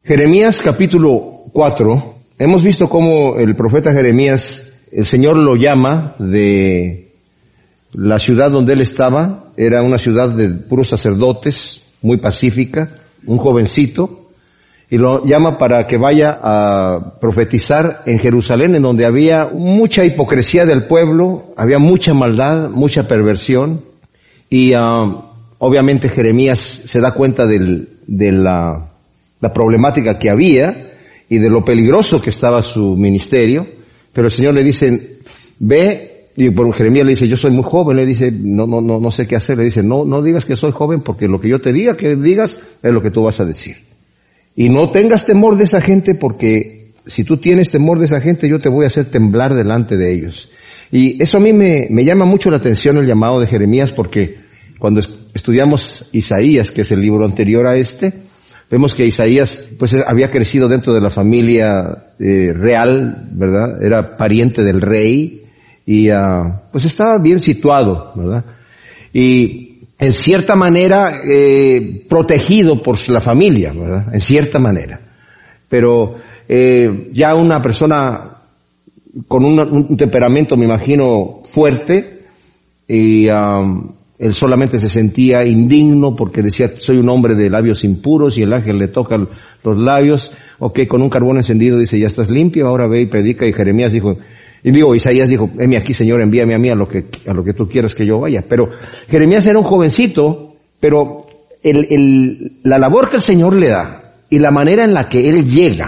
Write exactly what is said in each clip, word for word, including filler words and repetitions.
Jeremías capítulo cuatro, hemos visto cómo el profeta Jeremías, el Señor lo llama de la ciudad donde él estaba, era una ciudad de puros sacerdotes, muy pacífica, un jovencito, y lo llama para que vaya a profetizar en Jerusalén, en donde había mucha hipocresía del pueblo, había mucha maldad, mucha perversión, y uh, obviamente Jeremías se da cuenta del, de la la problemática que había y de lo peligroso que estaba su ministerio, pero el Señor le dice, ve, y por Jeremías le dice, yo soy muy joven, le dice, no, no, no, no sé qué hacer, le dice, no, no digas que soy joven, porque lo que yo te diga que digas es lo que tú vas a decir. Y no tengas temor de esa gente, porque si tú tienes temor de esa gente, yo te voy a hacer temblar delante de ellos. Y eso a mí me, me llama mucho la atención, el llamado de Jeremías, porque cuando estudiamos Isaías, que es el libro anterior a este, vemos que Isaías pues había crecido dentro de la familia eh, real, ¿verdad? Era pariente del rey y uh, pues estaba bien situado, ¿verdad? Y en cierta manera eh, protegido por la familia, ¿verdad? En cierta manera. Pero eh, ya una persona con un, un temperamento, me imagino, fuerte, y um, él solamente se sentía indigno porque decía, soy un hombre de labios impuros, y el ángel le toca los labios, ok, con un carbón encendido dice, ya estás limpio, ahora ve y predica. Y Jeremías dijo, y digo, Isaías dijo, heme aquí, Señor, envíame a mí a lo que, a lo que tú quieras que yo vaya. Pero Jeremías era un jovencito, pero el, el, la labor que el Señor le da y la manera en la que él llega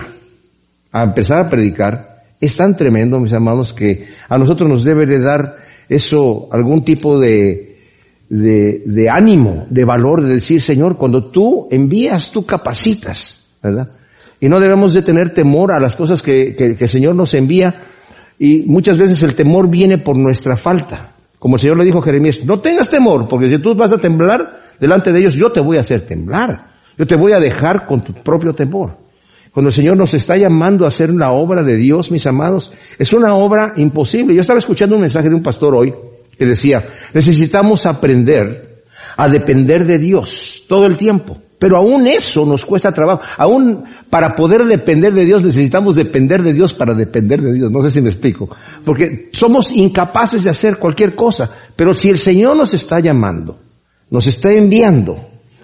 a empezar a predicar es tan tremendo, mis amados, que a nosotros nos debe de dar eso, algún tipo de De, de ánimo, de valor, de decir, Señor, cuando tú envías, tú capacitas, ¿verdad? Y no debemos de tener temor a las cosas que, que, que el Señor nos envía, y muchas veces el temor viene por nuestra falta. Como el Señor le dijo a Jeremías, no tengas temor, porque si tú vas a temblar delante de ellos, yo te voy a hacer temblar. Yo te voy a dejar con tu propio temor. Cuando el Señor nos está llamando a hacer la obra de Dios, mis amados, es una obra imposible. Yo estaba escuchando un mensaje de un pastor hoy, que decía, necesitamos aprender a depender de Dios todo el tiempo. Pero aún eso nos cuesta trabajo. Aún para poder depender de Dios necesitamos depender de Dios para depender de Dios. No sé si me explico. Porque somos incapaces de hacer cualquier cosa. Pero si el Señor nos está llamando, nos está enviando,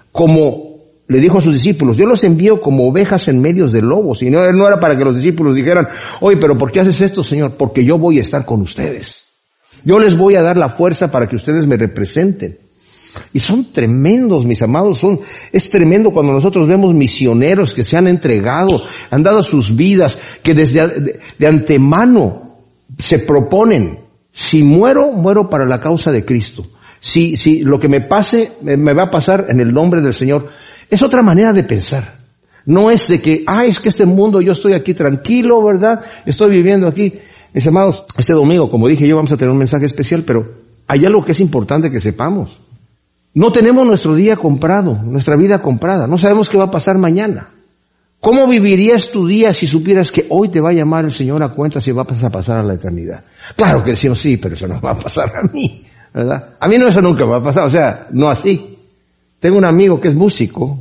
como le dijo a sus discípulos, yo los envío como ovejas en medio de lobos. Y no, no era para que los discípulos dijeran, oye, pero ¿por qué haces esto, Señor? Porque yo voy a estar con ustedes. Yo les voy a dar la fuerza para que ustedes me representen. Y son tremendos, mis amados, son, es tremendo cuando nosotros vemos misioneros que se han entregado, han dado sus vidas, que desde de, de antemano se proponen, si muero, muero para la causa de Cristo. Si, si lo que me pase, me, me va a pasar en el nombre del Señor. Es otra manera de pensar. No es de que, ah, es que este mundo, yo estoy aquí tranquilo, ¿verdad? Estoy viviendo aquí. Mis amados, este domingo, como dije yo, vamos a tener un mensaje especial, pero hay algo que es importante que sepamos. No tenemos nuestro día comprado, nuestra vida comprada. No sabemos qué va a pasar mañana. ¿Cómo vivirías tu día si supieras que hoy te va a llamar el Señor a cuenta si vas a pasar a la eternidad? Claro que decimos, sí, pero eso no va a pasar a mí, ¿verdad? A mí no, eso nunca va a pasar, o sea, no así. Tengo un amigo que es músico,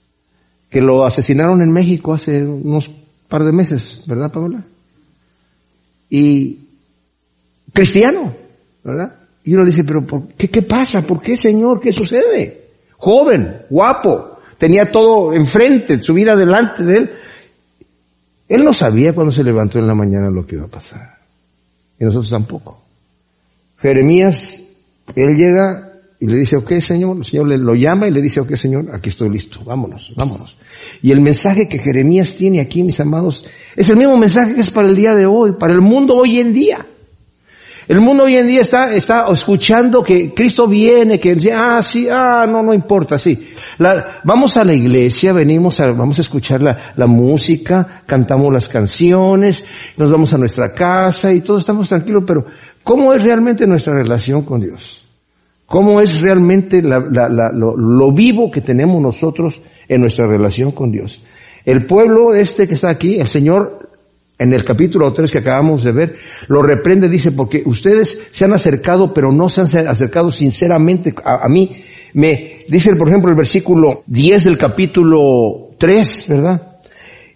que lo asesinaron en México hace unos par de meses, ¿verdad, Paola? Y cristiano, ¿verdad? Y uno dice, pero ¿por qué, qué pasa? ¿Por qué, Señor? ¿Qué sucede? Joven, guapo, tenía todo enfrente, su vida delante de él. Él no sabía cuando se levantó en la mañana lo que iba a pasar. Y nosotros tampoco. Jeremías, él llega y le dice, ok, Señor, el Señor le, lo llama y le dice, ok, Señor, aquí estoy listo, vámonos, vámonos. Y el mensaje que Jeremías tiene aquí, mis amados, es el mismo mensaje que es para el día de hoy, para el mundo hoy en día. El mundo hoy en día está, está escuchando que Cristo viene, que dice, ah, sí, ah, no, no importa, sí. La, vamos a la iglesia, venimos a, vamos a escuchar la, la música, cantamos las canciones, nos vamos a nuestra casa y todos estamos tranquilos, pero ¿cómo es realmente nuestra relación con Dios? ¿Cómo es realmente la, la, la, lo, lo vivo que tenemos nosotros en nuestra relación con Dios? El pueblo este que está aquí, el Señor, en el capítulo tres que acabamos de ver, lo reprende, dice, porque ustedes se han acercado, pero no se han acercado sinceramente a, a mí. Me dice, por ejemplo, el versículo diez del capítulo tres, ¿verdad?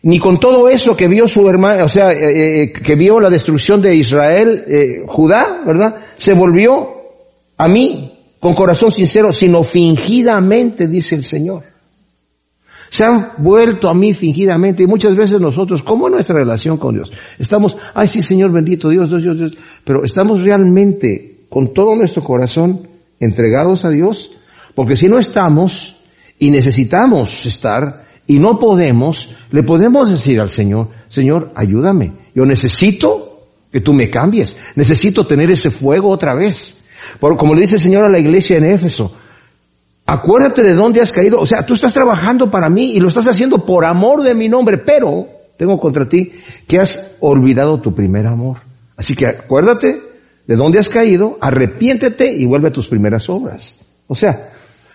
Ni con todo eso que vio su hermano, o sea, eh, eh, que vio la destrucción de Israel, eh, Judá, ¿verdad? Se volvió a mí con corazón sincero, sino fingidamente, dice el Señor. Se han vuelto a mí fingidamente, y muchas veces nosotros, ¿cómo es nuestra relación con Dios? Estamos, ay sí, Señor bendito, Dios, Dios, Dios, Dios, pero estamos realmente con todo nuestro corazón entregados a Dios, porque si no estamos y necesitamos estar y no podemos, le podemos decir al Señor, Señor, ayúdame, yo necesito que tú me cambies, necesito tener ese fuego otra vez. Por, como le dice el Señor a la iglesia en Éfeso, acuérdate de dónde has caído, o sea, tú estás trabajando para mí y lo estás haciendo por amor de mi nombre, pero tengo contra ti que has olvidado tu primer amor. Así que acuérdate de dónde has caído, arrepiéntete y vuelve a tus primeras obras. O sea,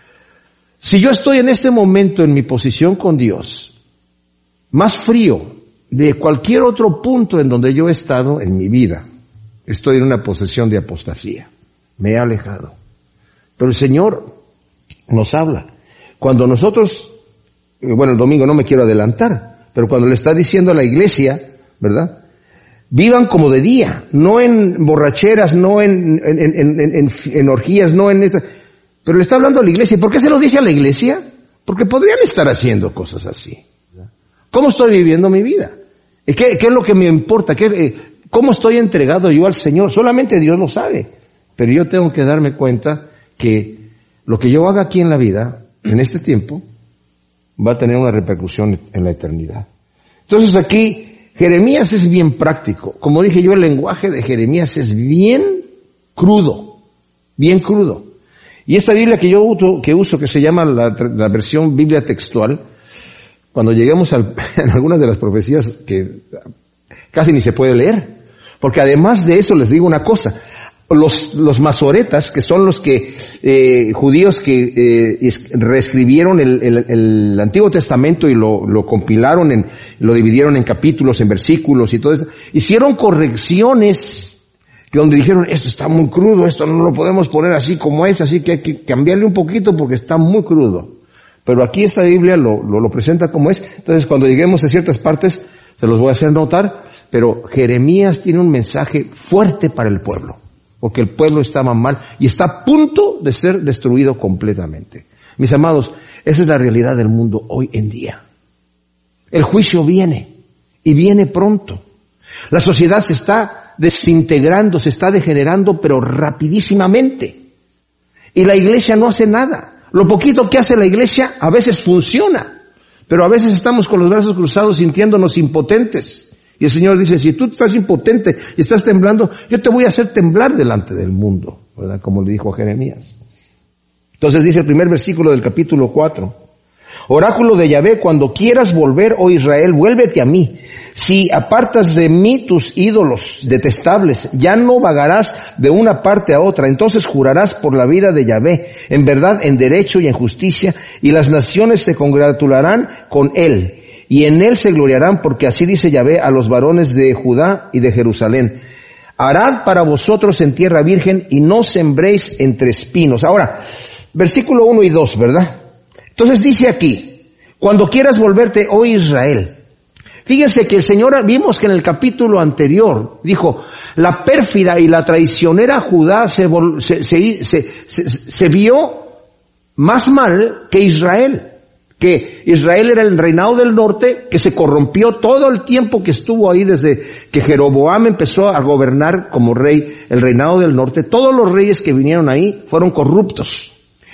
si yo estoy en este momento en mi posición con Dios, más frío de cualquier otro punto en donde yo he estado en mi vida, estoy en una posición de apostasía. Me he alejado. Pero el Señor nos habla. Cuando nosotros, bueno, el domingo no me quiero adelantar, pero cuando le está diciendo a la iglesia, ¿verdad? Vivan como de día, no en borracheras, no en, en, en, en, en, en orgías, no en estas. Pero le está hablando a la iglesia. ¿Y por qué se lo dice a la iglesia? Porque podrían estar haciendo cosas así. ¿Cómo estoy viviendo mi vida? ¿Qué, qué es lo que me importa? ¿Qué, ¿Cómo estoy entregado yo al Señor? Solamente Dios lo sabe. Pero yo tengo que darme cuenta que lo que yo haga aquí en la vida, en este tiempo, va a tener una repercusión en la eternidad. Entonces aquí, Jeremías es bien práctico. Como dije yo, el lenguaje de Jeremías es bien crudo, bien crudo. Y esta Biblia que yo uso, que, uso, que se llama la, la versión Biblia textual, cuando lleguemos al, en algunas de las profecías que casi ni se puede leer, porque además de eso les digo una cosa, los, los masoretas, que son los que, eh, judíos que eh, reescribieron el, el, el Antiguo Testamento y lo, lo compilaron, en, lo dividieron en capítulos, en versículos y todo eso, hicieron correcciones donde dijeron, esto está muy crudo, esto no lo podemos poner así como es, así que hay que cambiarle un poquito porque está muy crudo. Pero aquí esta Biblia lo, lo, lo presenta como es. Entonces cuando lleguemos a ciertas partes, se los voy a hacer notar, pero Jeremías tiene un mensaje fuerte para el pueblo, porque el pueblo estaba mal y está a punto de ser destruido completamente. Mis amados, esa es la realidad del mundo hoy en día. El juicio viene, y viene pronto. La sociedad se está desintegrando, se está degenerando, pero rapidísimamente. Y la iglesia no hace nada. Lo poquito que hace la iglesia a veces funciona, pero a veces estamos con los brazos cruzados sintiéndonos impotentes. Y el Señor dice, si tú estás impotente y estás temblando, yo te voy a hacer temblar delante del mundo, ¿verdad? Como le dijo a Jeremías. Entonces dice el primer versículo del capítulo cuatro. Oráculo de Yahvé, cuando quieras volver, oh Israel, vuélvete a mí. Si apartas de mí tus ídolos detestables, ya no vagarás de una parte a otra. Entonces jurarás por la vida de Yahvé, en verdad, en derecho y en justicia, y las naciones se congratularán con él, y en él se gloriarán, porque así dice Yahvé a los varones de Judá y de Jerusalén. Harad para vosotros en tierra virgen, y no sembréis entre espinos. Ahora, versículo uno y dos, ¿verdad? Entonces dice aquí, cuando quieras volverte, oh Israel. Fíjense que el Señor, vimos que en el capítulo anterior, dijo, la pérfida y la traicionera Judá se, se, se, se, se, se vio más mal que Israel. Que Israel era el reinado del norte, que se corrompió todo el tiempo que estuvo ahí desde que Jeroboam empezó a gobernar como rey el reinado del norte. Todos los reyes que vinieron ahí fueron corruptos.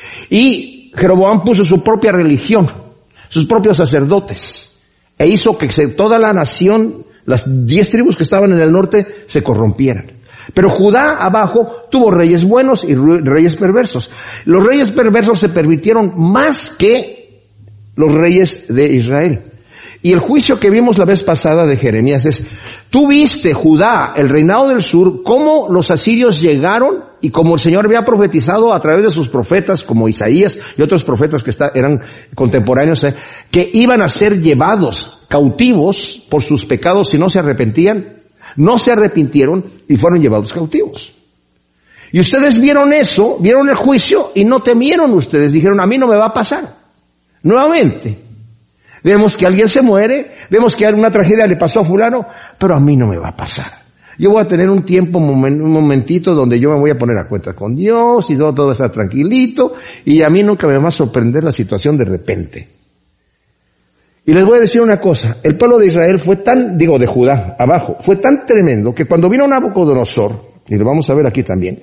Y Jeroboam puso su propia religión, sus propios sacerdotes, e hizo que toda la nación, las diez tribus que estaban en el norte, se corrompieran. Pero Judá abajo tuvo reyes buenos y reyes perversos. Los reyes perversos se pervirtieron más que los reyes de Israel. Y el juicio que vimos la vez pasada de Jeremías es, tú viste, Judá, el reinado del sur, cómo los asirios llegaron y como el Señor había profetizado a través de sus profetas, como Isaías y otros profetas que está, eran contemporáneos, eh, que iban a ser llevados cautivos por sus pecados si no se arrepentían. No se arrepintieron y fueron llevados cautivos. Y ustedes vieron eso, vieron el juicio y no temieron ustedes. Dijeron, a mí no me va a pasar. Nuevamente. Vemos que alguien se muere, vemos que una tragedia le pasó a fulano, pero a mí no me va a pasar. Yo voy a tener un tiempo, un momentito donde yo me voy a poner a cuenta con Dios y todo, todo va a estar tranquilito y a mí nunca me va a sorprender la situación de repente. Y les voy a decir una cosa, el pueblo de Israel fue tan, digo de Judá, abajo, fue tan tremendo que cuando vino Nabucodonosor, y lo vamos a ver aquí también,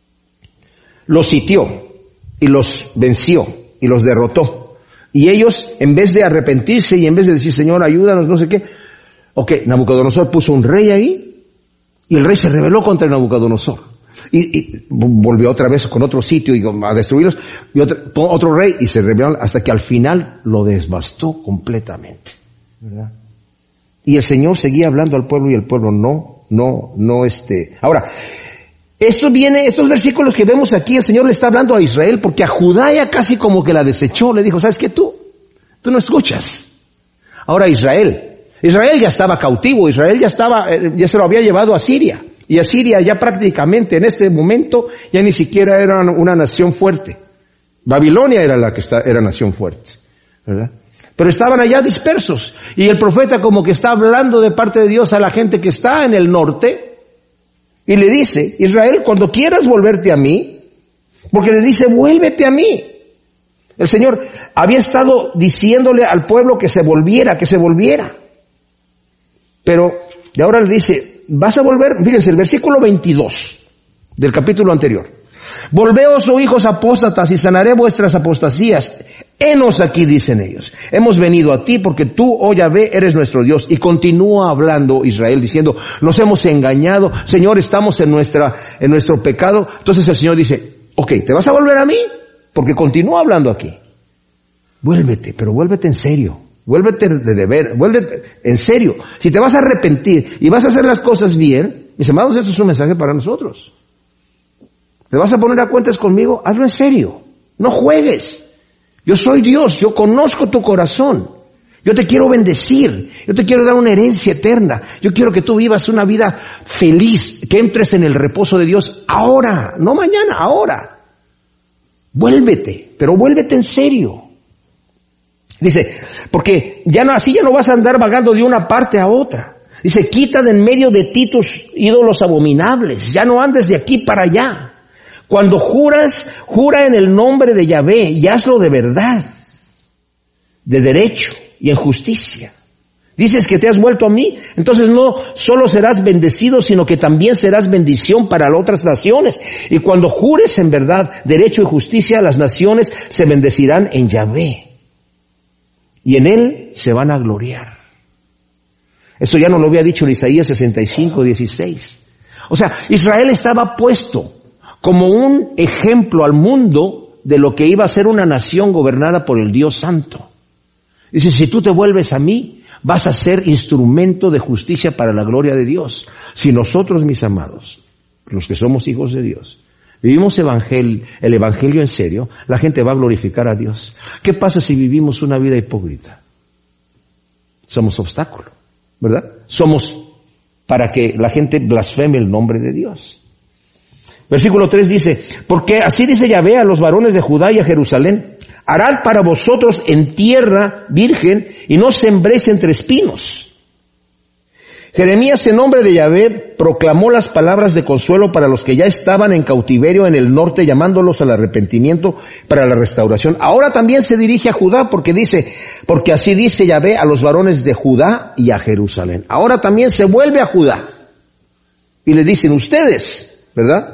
los sitió y los venció y los derrotó. Y ellos, en vez de arrepentirse y en vez de decir, Señor, ayúdanos, no sé qué, ok, Nabucodonosor puso un rey ahí, y el rey se rebeló contra Nabucodonosor. Y, y volvió otra vez con otro sitio y a destruirlos. Y otro, otro rey y se rebeló hasta que al final lo devastó completamente. ¿Verdad? Y el Señor seguía hablando al pueblo y el pueblo no, no, no este. Ahora, esto viene, estos versículos que vemos aquí, el Señor le está hablando a Israel porque a Judá ya casi como que la desechó. Le dijo, ¿sabes qué tú? Tú no escuchas. Ahora Israel. Israel ya estaba cautivo, Israel ya estaba, ya se lo había llevado a Siria. Y a Siria ya prácticamente en este momento ya ni siquiera era una nación fuerte. Babilonia era la que está, era nación fuerte, ¿verdad? Pero estaban allá dispersos. Y el profeta como que está hablando de parte de Dios a la gente que está en el norte. Y le dice, Israel, cuando quieras volverte a mí, porque le dice, vuélvete a mí. El Señor había estado diciéndole al pueblo que se volviera, que se volviera. Pero, y ahora le dice, vas a volver, fíjense, el versículo veintidós del capítulo anterior. Volveos, oh hijos apóstatas, y sanaré vuestras apostasías. Henos aquí, dicen ellos. Hemos venido a ti porque tú, oh Yahvé, eres nuestro Dios. Y continúa hablando Israel diciendo, nos hemos engañado, Señor, estamos en nuestra, en nuestro pecado. Entonces el Señor dice, ok, ¿te vas a volver a mí? Porque continúa hablando aquí. Vuélvete, pero vuélvete en serio. Vuélvete de deber, vuélvete en serio. Si te vas a arrepentir y vas a hacer las cosas bien, mis amados, esto es un mensaje para nosotros. ¿Te vas a poner a cuentas conmigo? Hazlo en serio. No juegues. Yo soy Dios, yo conozco tu corazón. Yo te quiero bendecir. Yo te quiero dar una herencia eterna. Yo quiero que tú vivas una vida feliz, que entres en el reposo de Dios ahora, no mañana, ahora. Vuélvete, pero vuélvete en serio. Dice, porque ya no, así ya no vas a andar vagando de una parte a otra. Dice, quita de en medio de ti tus ídolos abominables. Ya no andes de aquí para allá. Cuando juras, jura en el nombre de Yahvé y hazlo de verdad, de derecho y en justicia. Dices que te has vuelto a mí, entonces no solo serás bendecido, sino que también serás bendición para las otras naciones. Y cuando jures en verdad, derecho y justicia, las naciones se bendecirán en Yahvé. Y en él se van a gloriar. Eso ya nos lo había dicho en Isaías sesenta y cinco, dieciséis. O sea, Israel estaba puesto como un ejemplo al mundo de lo que iba a ser una nación gobernada por el Dios Santo. Dice, si tú te vuelves a mí, vas a ser instrumento de justicia para la gloria de Dios. Si nosotros, mis amados, los que somos hijos de Dios, vivimos evangel, el evangelio en serio, la gente va a glorificar a Dios. ¿Qué pasa si vivimos una vida hipócrita? Somos obstáculo, ¿verdad? Somos para que la gente blasfeme el nombre de Dios. Versículo tres dice, porque así dice Yahvé a los varones de Judá y a Jerusalén, harad para vosotros en tierra virgen y no sembréis entre espinos. Jeremías, en nombre de Yahvé, proclamó las palabras de consuelo para los que ya estaban en cautiverio en el norte, llamándolos al arrepentimiento para la restauración. Ahora también se dirige a Judá porque dice, porque así dice Yahvé a los varones de Judá y a Jerusalén. Ahora también se vuelve a Judá y le dicen ustedes, ¿verdad?,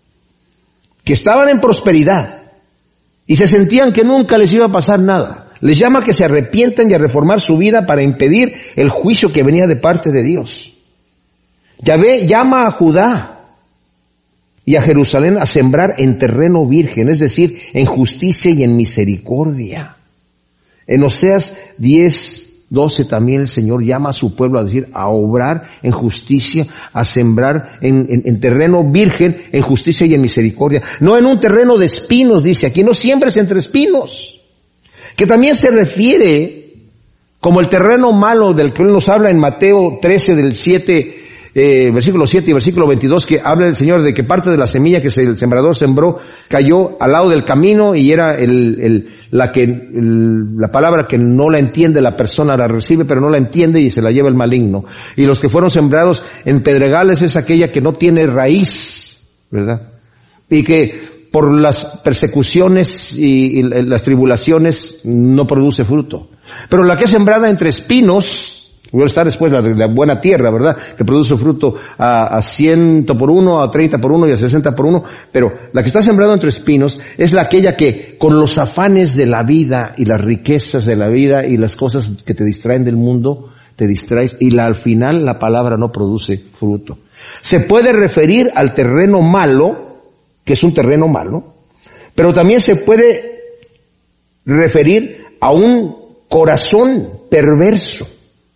que estaban en prosperidad y se sentían que nunca les iba a pasar nada. Les llama a que se arrepientan y a reformar su vida para impedir el juicio que venía de parte de Dios. Yahvé llama a Judá y a Jerusalén a sembrar en terreno virgen, es decir, en justicia y en misericordia. En Oseas diez, doce también el Señor llama a su pueblo a decir, a obrar en justicia, a sembrar en, en, en terreno virgen, en justicia y en misericordia. No en un terreno de espinos, dice aquí, no siembres entre espinos. Que también se refiere como el terreno malo del que Él nos habla en Mateo trece del siete, eh, versículo siete y versículo veintidós, que habla el Señor de que parte de la semilla que el sembrador sembró cayó al lado del camino y era el, el, la que, la palabra que no la entiende la persona la recibe, pero no la entiende y se la lleva el maligno. Y los que fueron sembrados en pedregales es aquella que no tiene raíz, ¿verdad? Y que por las persecuciones y, y las tribulaciones no produce fruto. Pero la que es sembrada entre espinos, está después la de la buena tierra, ¿verdad? Que produce fruto a, a ciento por uno, a treinta por uno y a sesenta por uno. Pero la que está sembrada entre espinos es la aquella que con los afanes de la vida y las riquezas de la vida y las cosas que te distraen del mundo, te distraes y la, al final la palabra no produce fruto. Se puede referir al terreno malo, que es un terreno malo, pero también se puede referir a un corazón perverso,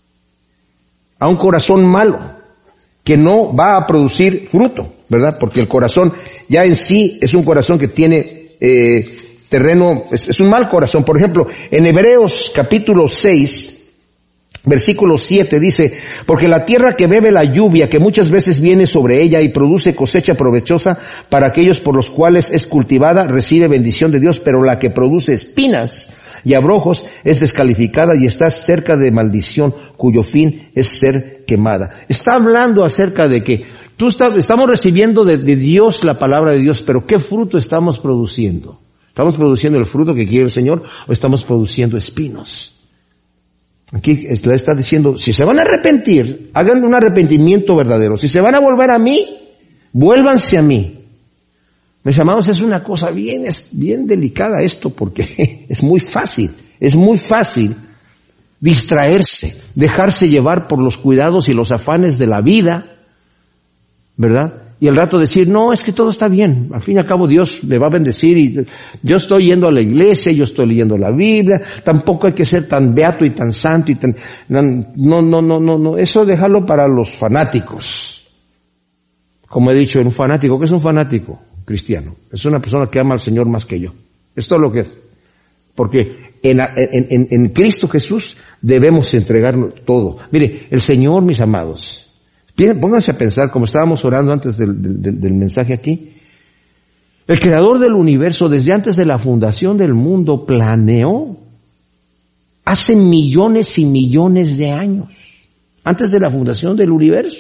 a un corazón malo, que no va a producir fruto, ¿verdad? Porque el corazón ya en sí es un corazón que tiene eh, terreno, es, es un mal corazón. Por ejemplo, en Hebreos capítulo seis, versículo siete dice, porque la tierra que bebe la lluvia, que muchas veces viene sobre ella y produce cosecha provechosa para aquellos por los cuales es cultivada, recibe bendición de Dios, pero la que produce espinas y abrojos es descalificada y está cerca de maldición, cuyo fin es ser quemada. Está hablando acerca de que tú estás, estamos recibiendo de, de Dios la palabra de Dios, pero ¿qué fruto estamos produciendo? ¿Estamos produciendo el fruto que quiere el Señor o estamos produciendo espinos? Aquí le está diciendo, si se van a arrepentir, hagan un arrepentimiento verdadero. Si se van a volver a mí, vuélvanse a mí. Mis amados, es una cosa bien, es bien delicada esto, porque es muy fácil, es muy fácil distraerse, dejarse llevar por los cuidados y los afanes de la vida, ¿verdad? Y al rato decir, no, es que todo está bien, al fin y al cabo Dios me va a bendecir y yo estoy yendo a la iglesia, yo estoy leyendo la Biblia, tampoco hay que ser tan beato y tan santo y tan, no, no, no, no, no, eso dejarlo para los fanáticos. Como he dicho, un fanático, ¿qué es un fanático? Cristiano. Es una persona que ama al Señor más que yo. Es todo lo que es. Porque en, en, en, en Cristo Jesús debemos entregarnos todo. Mire, el Señor, mis amados, pónganse a pensar, como estábamos orando antes del, del, del mensaje aquí, el Creador del universo, desde antes de la fundación del mundo, planeó hace millones y millones de años, antes de la fundación del universo,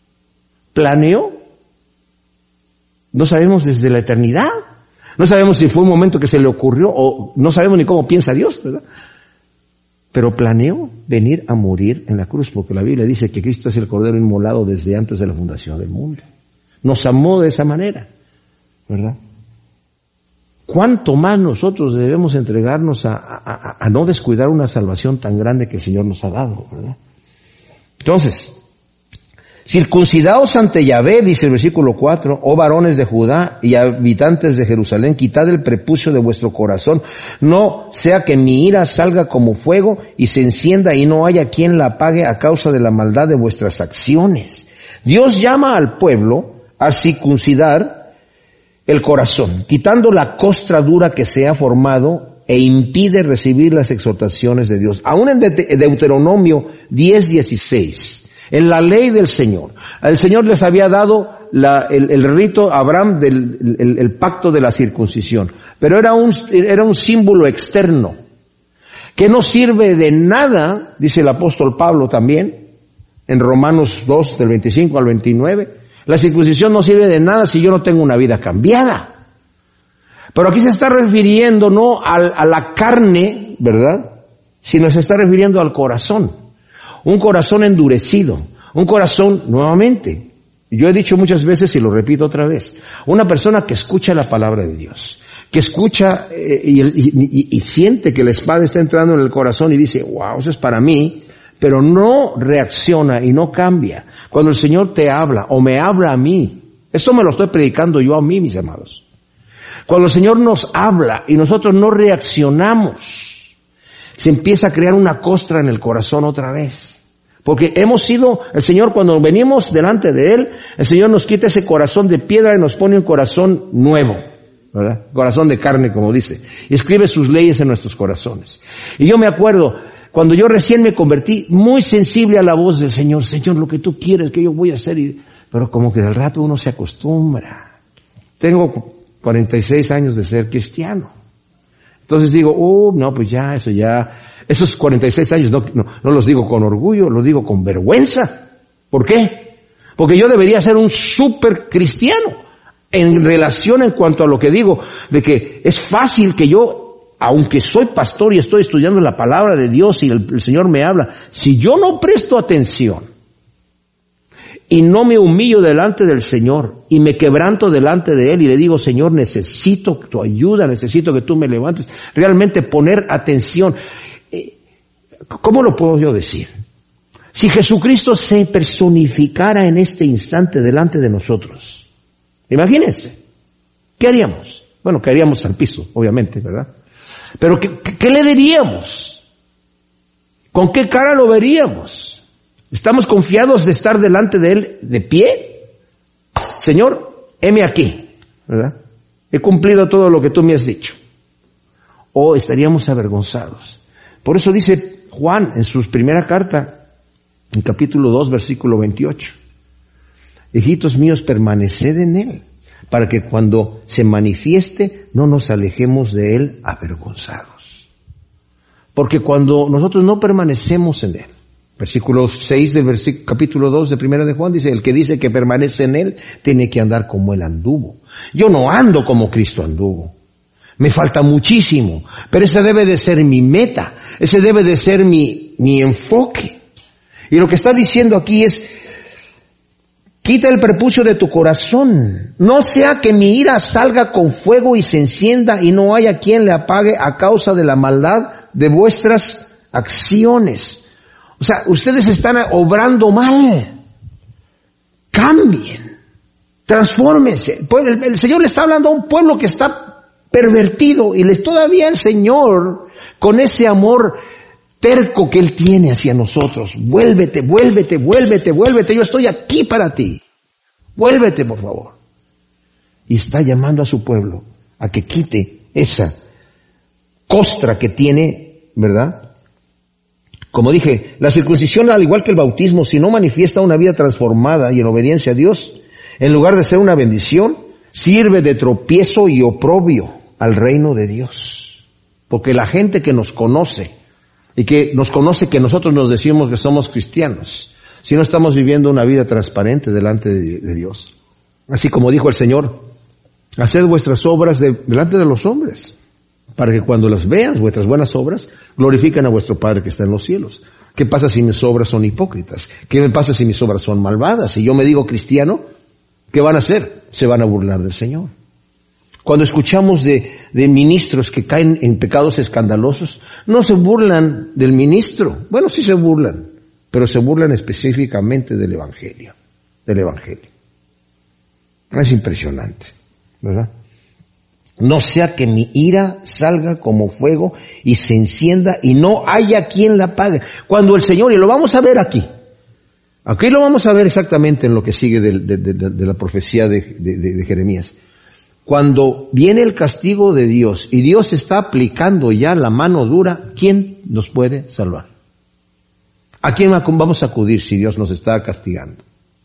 planeó. No sabemos desde la eternidad. No sabemos si fue un momento que se le ocurrió o no sabemos ni cómo piensa Dios, ¿verdad? Pero planeó venir a morir en la cruz, porque la Biblia dice que Cristo es el Cordero inmolado desde antes de la fundación del mundo. Nos amó de esa manera, ¿verdad? ¿Cuánto más nosotros debemos entregarnos a, a, a no descuidar una salvación tan grande que el Señor nos ha dado, ¿verdad? Entonces, circuncidaos ante Yahvé, dice el versículo cuatro, oh varones de Judá y habitantes de Jerusalén, quitad el prepucio de vuestro corazón, no sea que mi ira salga como fuego y se encienda y no haya quien la apague a causa de la maldad de vuestras acciones. Dios llama al pueblo a circuncidar el corazón, quitando la costra dura que se ha formado e impide recibir las exhortaciones de Dios. Aún en Deuteronomio diez dieciséis, en la ley del Señor, el Señor les había dado la, el, el rito a Abraham del el, el pacto de la circuncisión, pero era un, era un símbolo externo, que no sirve de nada, dice el apóstol Pablo también, en Romanos dos, del veinticinco al veintinueve, la circuncisión no sirve de nada si yo no tengo una vida cambiada. Pero aquí se está refiriendo no a, a la carne, ¿verdad?, sino se está refiriendo al corazón. Un corazón endurecido, un corazón, nuevamente, yo he dicho muchas veces y lo repito otra vez, una persona que escucha la palabra de Dios, que escucha eh, y, y, y, y siente que la espada está entrando en el corazón y dice, wow, eso es para mí, pero no reacciona y no cambia. Cuando el Señor te habla o me habla a mí, esto me lo estoy predicando yo a mí, mis amados. Cuando el Señor nos habla y nosotros no reaccionamos, se empieza a crear una costra en el corazón otra vez. Porque hemos sido, el Señor cuando venimos delante de Él, el Señor nos quita ese corazón de piedra y nos pone un corazón nuevo, ¿verdad? Corazón de carne, como dice. Y escribe sus leyes en nuestros corazones. Y yo me acuerdo, cuando yo recién me convertí, muy sensible a la voz del Señor. Señor, lo que tú quieres que yo voy a hacer. Y, pero como que al rato uno se acostumbra. Tengo cuarenta y seis años de ser cristiano. Entonces digo, oh, no, pues ya, eso ya, esos cuarenta y seis años no, no, no los digo con orgullo, los digo con vergüenza. ¿Por qué? Porque yo debería ser un súper cristiano en relación en cuanto a lo que digo, de que es fácil que yo, aunque soy pastor y estoy estudiando la palabra de Dios y el, el Señor me habla, si yo no presto atención y no me humillo delante del Señor y me quebranto delante de Él y le digo, Señor, necesito tu ayuda, necesito que tú me levantes, realmente poner atención. ¿Cómo lo puedo yo decir? Si Jesucristo se personificara en este instante delante de nosotros, imagínense, ¿qué haríamos? Bueno, caeríamos al piso, obviamente, ¿verdad? Pero ¿qué, qué le diríamos? ¿Con qué cara lo veríamos? ¿Estamos confiados de estar delante de Él de pie? Señor, heme aquí, ¿verdad? He cumplido todo lo que tú me has dicho. O estaríamos avergonzados. Por eso dice Juan en su primera carta, en capítulo dos, versículo veintiocho. Hijitos míos, permaneced en Él, para que cuando se manifieste no nos alejemos de Él avergonzados. Porque cuando nosotros no permanecemos en Él, versículo seis del versículo, capítulo dos de primera de Juan dice, el que dice que permanece en Él tiene que andar como Él anduvo. Yo no ando como Cristo anduvo. Me falta muchísimo, pero esa debe de ser mi meta, ese debe de ser mi, mi enfoque. Y lo que está diciendo aquí es, quita el prepucio de tu corazón, no sea que mi ira salga con fuego y se encienda y no haya quien le apague a causa de la maldad de vuestras acciones. O sea, ustedes están obrando mal. Cambien, transfórmense. El, el Señor le está hablando a un pueblo que está pervertido y les todavía el Señor con ese amor terco que Él tiene hacia nosotros. Vuélvete, vuélvete, vuélvete, vuélvete. Yo estoy aquí para ti. Vuélvete, por favor. Y está llamando a su pueblo a que quite esa costra que tiene, ¿verdad? Como dije, la circuncisión, al igual que el bautismo, si no manifiesta una vida transformada y en obediencia a Dios, en lugar de ser una bendición, sirve de tropiezo y oprobio al reino de Dios. Porque la gente que nos conoce, y que nos conoce que nosotros nos decimos que somos cristianos, si no estamos viviendo una vida transparente delante de, de Dios. Así como dijo el Señor, haced vuestras obras de, delante de los hombres, para que cuando las vean, vuestras buenas obras, glorifiquen a vuestro Padre que está en los cielos. ¿Qué pasa si mis obras son hipócritas? ¿Qué me pasa si mis obras son malvadas? Si yo me digo cristiano, ¿qué van a hacer? Se van a burlar del Señor. Cuando escuchamos de, de ministros que caen en pecados escandalosos, no se burlan del ministro. Bueno, sí se burlan, pero se burlan específicamente del Evangelio, del Evangelio. Es impresionante, ¿verdad? No sea que mi ira salga como fuego y se encienda y no haya quien la apague. Cuando el Señor, y lo vamos a ver aquí, aquí lo vamos a ver exactamente en lo que sigue de, de, de, de la profecía de, de, de Jeremías. Cuando viene el castigo de Dios y Dios está aplicando ya la mano dura, ¿quién nos puede salvar? ¿A quién vamos a acudir si Dios nos está castigando?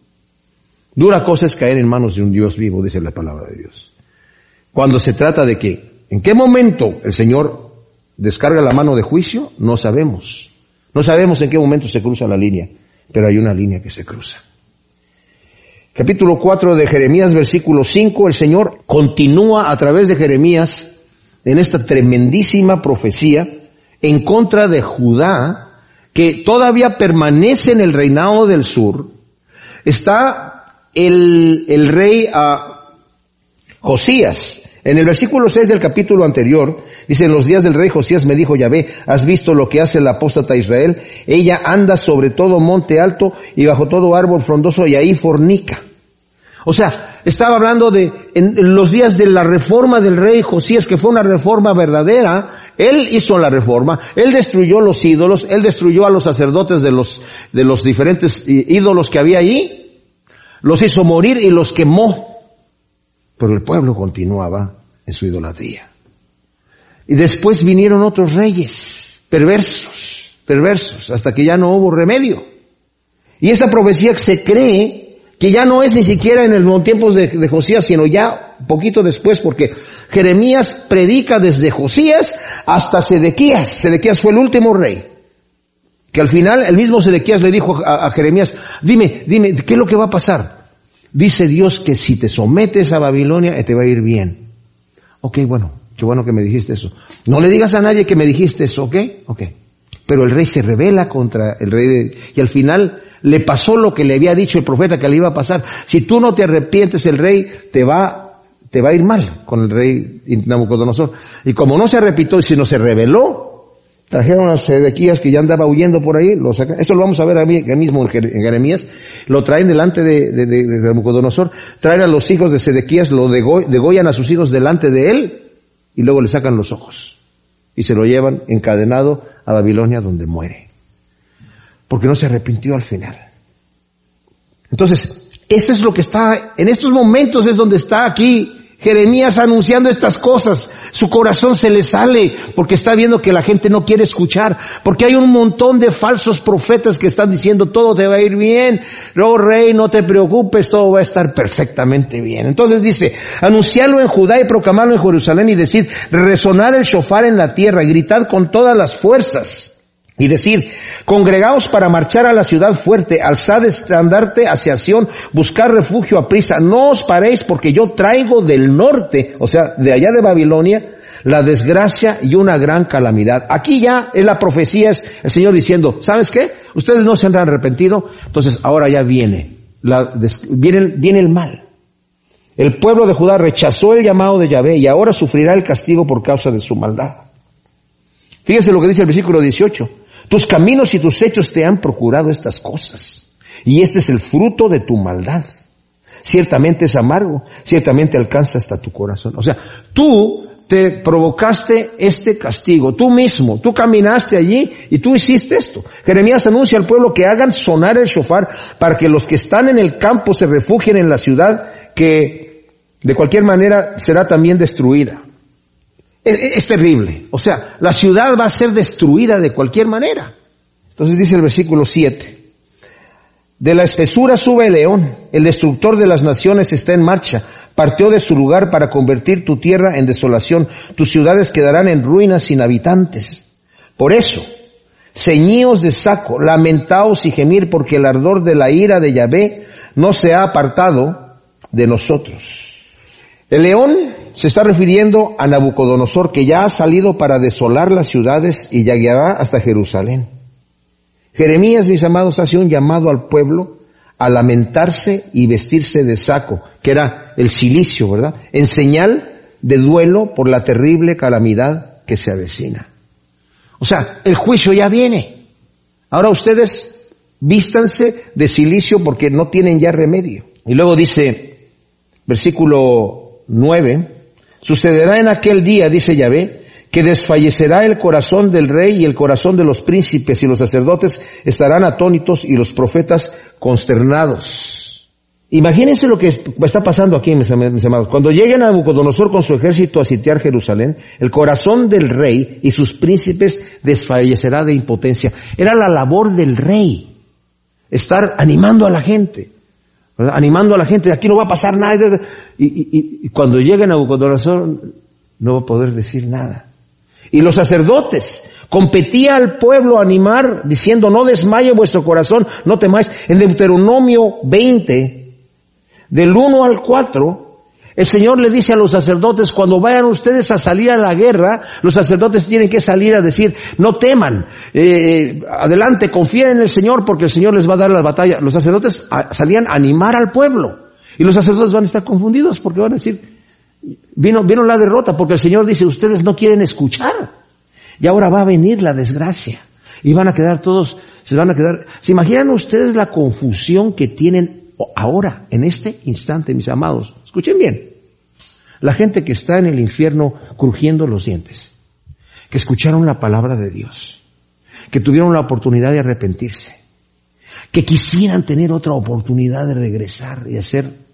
Dura cosa es caer en manos de un Dios vivo, dice la palabra de Dios. Cuando se trata de que, ¿en qué momento el Señor descarga la mano de juicio? No sabemos. No sabemos en qué momento se cruza la línea, pero hay una línea que se cruza. Capítulo cuatro de Jeremías, versículo cinco, el Señor continúa a través de Jeremías en esta tremendísima profecía en contra de Judá, que todavía permanece en el reinado del sur. Está el, el rey uh, Josías. En el versículo seis del capítulo anterior, dice, en los días del rey Josías me dijo Yahvé, ¿has visto lo que hace la apóstata Israel? Ella anda sobre todo monte alto y bajo todo árbol frondoso y ahí fornica. O sea, estaba hablando de en, en los días de la reforma del rey Josías, que fue una reforma verdadera. Él hizo la reforma, él destruyó los ídolos, él destruyó a los sacerdotes de los, de los diferentes ídolos que había ahí, los hizo morir y los quemó. Pero el pueblo continuaba en su idolatría. Y después vinieron otros reyes, perversos, perversos, hasta que ya no hubo remedio. Y esta profecía se cree que ya no es ni siquiera en los tiempos de, de Josías, sino ya poquito después, porque Jeremías predica desde Josías hasta Sedequías. Sedequías fue el último rey. Que al final el mismo Sedequías le dijo a, a Jeremías, dime, dime, ¿qué es lo que va a pasar? Dice Dios que si te sometes a Babilonia, te va a ir bien. Ok, bueno, qué bueno que me dijiste eso. No le digas a nadie que me dijiste eso, ¿ok? Ok. Pero el rey se rebela contra el rey de, y al final le pasó lo que le había dicho el profeta que le iba a pasar. Si tú no te arrepientes, el rey te va, te va a ir mal con el rey Nabucodonosor. Y como no se arrepintió, sino se rebeló, trajeron a Sedequías que ya andaba huyendo por ahí, lo sacan. Eso lo vamos a ver aquí mismo en Jeremías. Lo traen delante de, de, de, de Nabucodonosor, traen a los hijos de Sedequías, lo dego, degollan a sus hijos delante de él, y luego le sacan los ojos. Y se lo llevan encadenado a Babilonia, donde muere. Porque no se arrepintió al final. Entonces, esto es lo que está, en estos momentos es donde está aquí Jeremías anunciando estas cosas. Su corazón se le sale porque está viendo que la gente no quiere escuchar, porque hay un montón de falsos profetas que están diciendo todo te va a ir bien, oh rey, no te preocupes, todo va a estar perfectamente bien. Entonces dice, anunciarlo en Judá y proclamarlo en Jerusalén y decir, resonar el shofar en la tierra y gritad con todas las fuerzas. Y decir, congregaos para marchar a la ciudad fuerte, alzad estandarte hacia Sión, buscar refugio a prisa, no os paréis porque yo traigo del norte, o sea, de allá de Babilonia, la desgracia y una gran calamidad. Aquí ya es la profecía, es el Señor diciendo, ¿sabes qué? Ustedes no se han arrepentido, entonces ahora ya viene, la, viene, viene el mal. El pueblo de Judá rechazó el llamado de Yahvé y ahora sufrirá el castigo por causa de su maldad. Fíjese lo que dice el versículo dieciocho. Tus caminos y tus hechos te han procurado estas cosas, y este es el fruto de tu maldad. Ciertamente es amargo, ciertamente alcanza hasta tu corazón. O sea, tú te provocaste este castigo, tú mismo, tú caminaste allí y tú hiciste esto. Jeremías anuncia al pueblo que hagan sonar el shofar para que los que están en el campo se refugien en la ciudad, que de cualquier manera será también destruida. Es, es terrible. O sea, la ciudad va a ser destruida de cualquier manera. Entonces dice el versículo siete. De la espesura sube el león, el destructor de las naciones está en marcha. Partió de su lugar para convertir tu tierra en desolación. Tus ciudades quedarán en ruinas sin habitantes. Por eso, ceñíos de saco, lamentaos y gemir, porque el ardor de la ira de Yahvé no se ha apartado de nosotros. El león se está refiriendo a Nabucodonosor, que ya ha salido para desolar las ciudades y llegará hasta Jerusalén. Jeremías, mis amados, hace un llamado al pueblo a lamentarse y vestirse de saco, que era el cilicio, ¿verdad? En señal de duelo por la terrible calamidad que se avecina. O sea, el juicio ya viene. Ahora ustedes vístanse de cilicio porque no tienen ya remedio. Y luego dice, versículo nueve, sucederá en aquel día, dice Yahvé, que desfallecerá el corazón del rey y el corazón de los príncipes, y los sacerdotes estarán atónitos y los profetas consternados. Imagínense lo que está pasando aquí, mis amados. Cuando lleguen a Nabucodonosor con su ejército a sitiar Jerusalén, el corazón del rey y sus príncipes desfallecerá de impotencia. Era la labor del rey, estar animando a la gente, ¿verdad? Animando a la gente, aquí no va a pasar nada. Y, y, y cuando llegue Nabucodonosor, no va a poder decir nada. Y los sacerdotes, competía al pueblo a animar, diciendo, no desmaye vuestro corazón, no temáis. En Deuteronomio veinte, del uno al cuatro, el Señor le dice a los sacerdotes, cuando vayan ustedes a salir a la guerra, los sacerdotes tienen que salir a decir, no teman, eh, adelante, confíen en el Señor, porque el Señor les va a dar la batalla. Los sacerdotes a, salían a animar al pueblo, y los sacerdotes van a estar confundidos, porque van a decir, Vino, vino la derrota, porque el Señor dice, ustedes no quieren escuchar. Y ahora va a venir la desgracia. Y van a quedar todos, se van a quedar, ¿se imaginan ustedes la confusión que tienen ahora, en este instante, mis amados? Escuchen bien. La gente que está en el infierno crujiendo los dientes, que escucharon la palabra de Dios, que tuvieron la oportunidad de arrepentirse, que quisieran tener otra oportunidad de regresar y hacer